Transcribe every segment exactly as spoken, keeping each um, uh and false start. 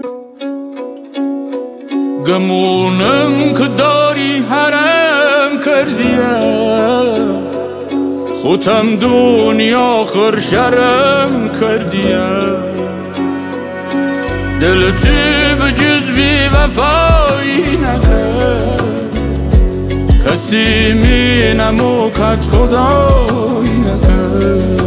گمونم که داری حرم کردیم، خودم دنیا خر شرم کردیم. دل تو به جز بی وفایی نکرد، کسی می نموکد خدایی نکرد.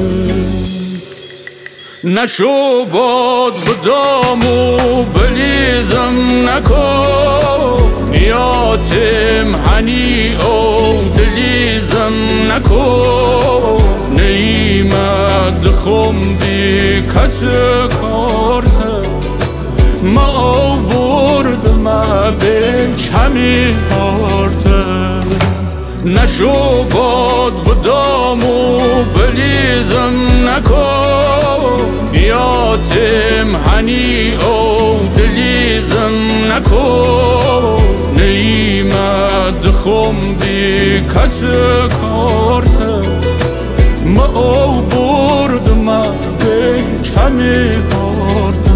نشو باد بدامو بلیزم نکن، نیاتم هنی او دلیزم نکن. نیمد خم بی کس کارت، ما او برد ما بینچ همی پارت. نشو باد بدامو بلیزم نکن، نیاتم هنی او دلیزم نکن. نیمد خم بی کس کارت، ما او برد ما بینچ همی پارت.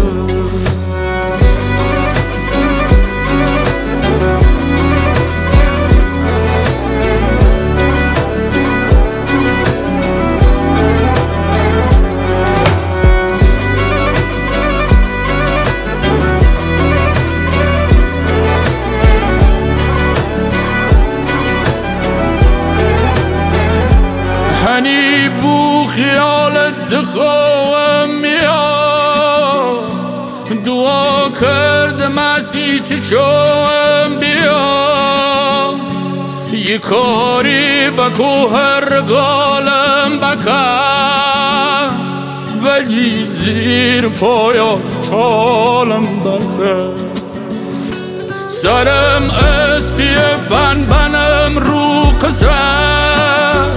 هنی بو خیالت دخواهم میاد، دعا کردم اسی تو چوهم بیاد. یه کاری بکو هر گالم بکن، ولی زیر پایات چالم بکن. سرم اسپی بن بنم رو قصد،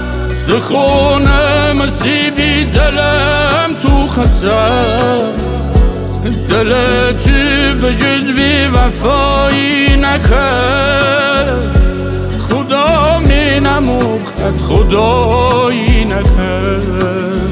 سخونم سیبی دلم تو خسد. دل تو به جز بی وفایی نکرد، خدا می نموکد خدایی نکرد.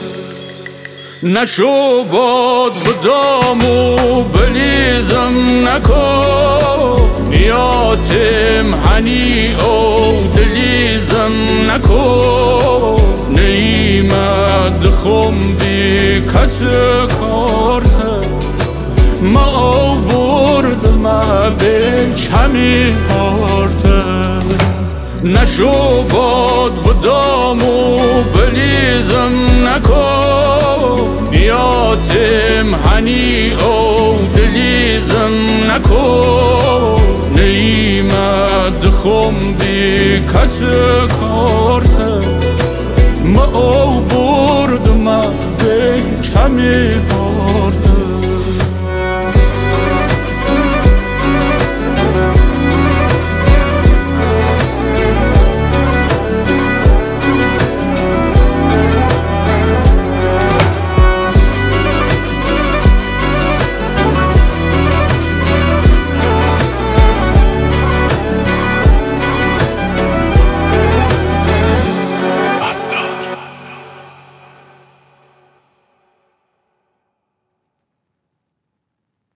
نشو باد بدامو بلیزم نکن، نیاتم هنی او دلیزم نکن. نیمد خم بی کس کارت، ما او برد ما بینچ همی پارت. نشو باد بدامو بلیزم نکن، نیاتم هنی او دلیزم نکن. نیمد خم بی کس کارت، ما او برد ما بینچ همی پارت.